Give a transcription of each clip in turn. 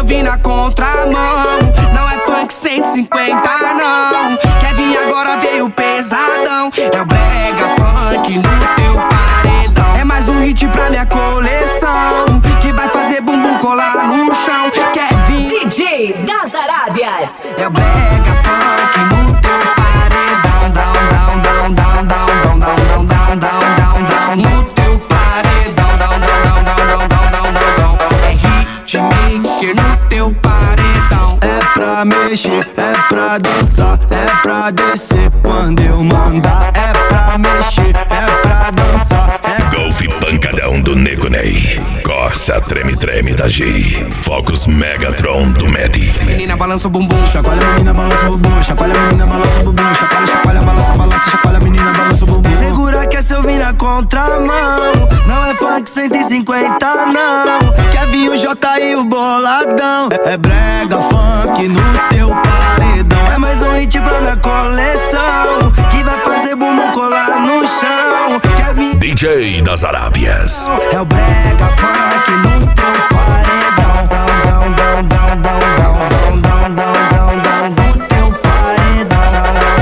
eu vim na contramão. Não é funk 150 não. Quer vir agora, veio pesadão. É o brega funk no teu paredão. É mais um hit pra minha coleção, que vai fazer bumbum colar no chão. Quer vir DJ das Arábias. é o brega funk no teu paredão. Down, down, down, down, down, down, down, down, down, down, down, no teu paredão. Down, down, down, down, down, down, down, down, down. É hitmaker no teu paredão. É pra mexer, é pra dançar, é pra descer quando eu mandar. É pra mexer, é pra dançar, Golfe pancadão do Nego Ney. Corsa treme treme da G. Focus Megatron do Medi. Menina balança o bumbum, chacoalha a menina, balança o bumbum, chacoalha a menina, balança o bumbum, chacoalha, chacoalha, balança, balança, chacoalha a menina, balança o bumbum. segura que essa eu vim na contramão. Não é funk 150 não. Quer vir o J e o boladão. É brega funk no seu paredão. É mais um hit pra minha coleção, que vai fazer bumbum colar no chão. Quer vir DJ das Arábias. é o brega funk no teu paredão. Down, down, down, down, down, down, down, down, down, no teu paredão.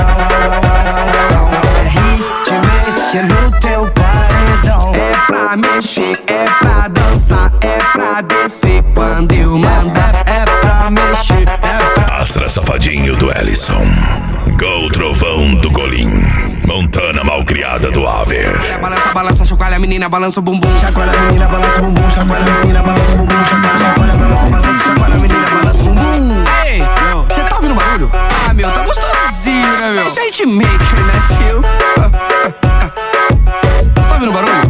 É hitmaker no teu paredão. É pra mexer, é pra dançar, é pra descer quando eu mandar. É pra mexer, é pra... Astra Safadinho do Ellison. Gol Trovão do Golim. Montana Malcriada do Aver. Balança, balança, chacoalha a menina, balança o bumbum. Chacoalha a menina, balança o bumbum, chacoalha a menina, balança o bumbum, chacoalha, chacoalha, balança, balança, chacoalha a menina, balança o bumbum. Ei, você tá ouvindo barulho? Ah, meu, tá gostosinho, né, meu? Isso é hitmaker, né, fio? Você tá ouvindo barulho?